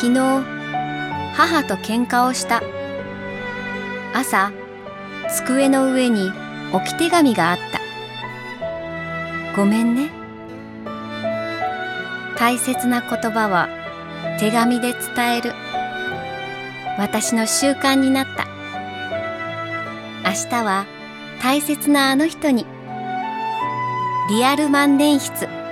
昨日、母と喧嘩をした。朝、机の上に置き手紙があった。ごめんね。大切な言葉は手紙で伝える。私の習慣になった。明日は大切なあの人に。リアル万年筆。